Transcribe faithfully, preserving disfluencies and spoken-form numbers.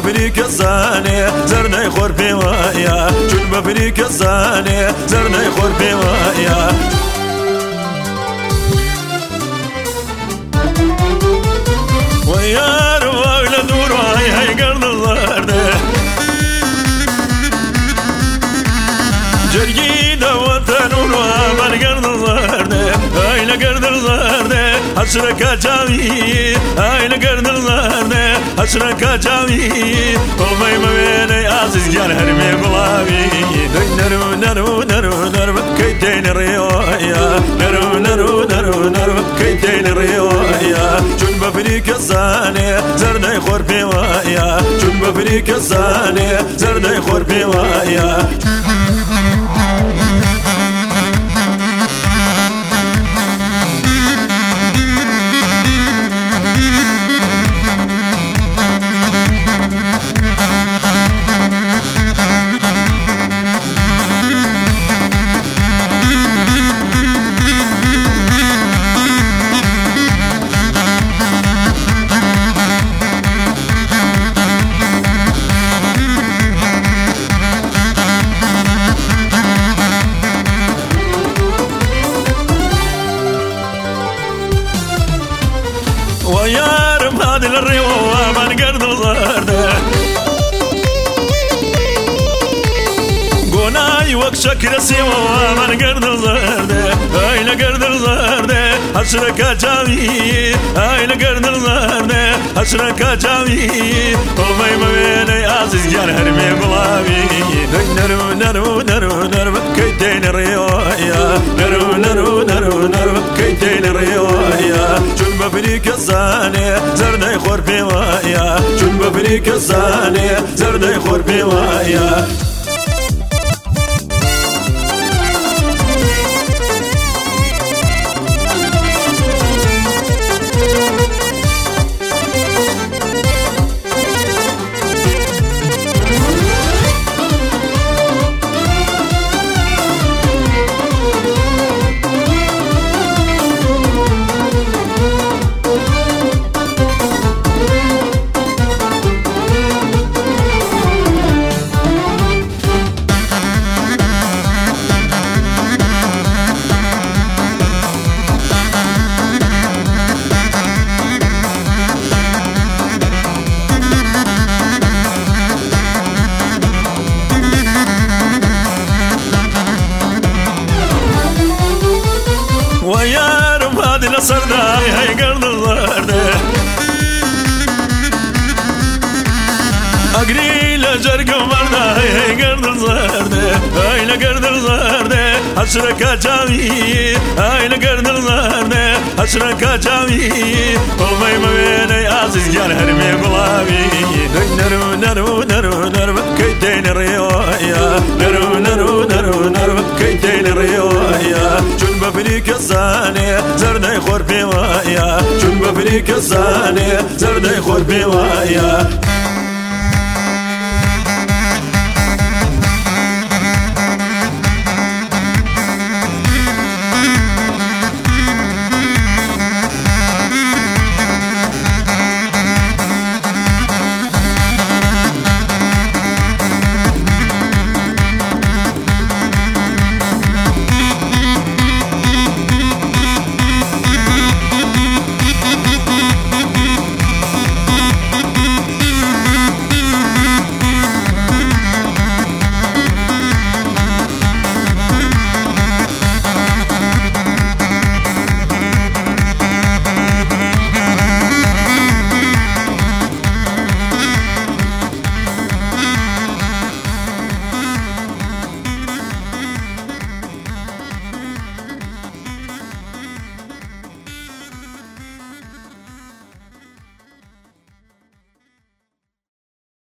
بفريك الزاني زرنا خور بوايا چون بفريك الزاني زرنا خور بوايا ويا رواي لدور وهي هي قرن الزرده جرجينا وطنون ومن قرن الزرده هاي لقرن الزرده حسرك جاوي هاي لقرن الزرده حسرك جاوي ومي مبيني عزيز جان هرمي قلابي نرو نرو نرو نرو كيتين الريويا نرو نرو نرو نرو كيتين الريويا چون بفريك الزاني زرنا خور بوايا چون بفريك الزاني زرنا خور بوايا ويا رب هذه الريوة من قرد الزرده قناي وكشكر سيوة من قرد الزرده هاي لقرد الزرده حسرك جاوي هاي لقرد الزرده حسرك جاوي ومي مبيني عزيز جان هرمي قلابي نرو نرو نرو نرو كيتين الريويا نرو نرو نرو نرو كيتين الريويا چون بفريك الزاني زرنا خور بوايا چون بفريك الزاني زرنا خور بوايا ويا رب هذه الصردة هي قرن الزرده أقري لجرق مرده هي قرن الزرده هاي لقرن الزرده حسرك جاوي هاي لقرن الزرده حسرك جاوي ومي مبيني عزيز جان هرمي قلابي نرو نرو نرو نرو كيتين الريويا نرو نرو نرو نرو كيتين الريويا چون بفريك الزاني زرنا خور بوايا چون بفريك الزاني زرنا خور بوايا